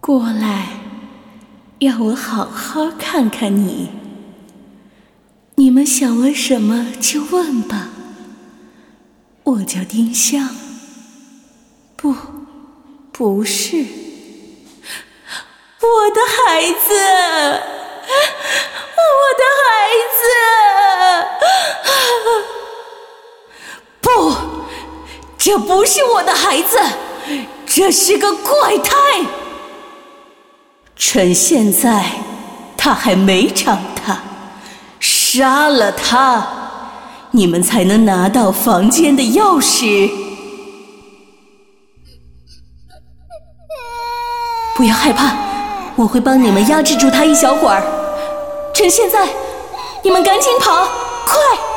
过来，让我好好看看你。你们想问什么就问吧。我叫丁香。不是。我的孩子，我的孩子！不，这不是我的孩子，这是个怪胎。趁现在他还没长大，杀了他，你们才能拿到房间的钥匙。不要害怕，我会帮你们压制住他一小会儿。趁现在，你们赶紧跑，快！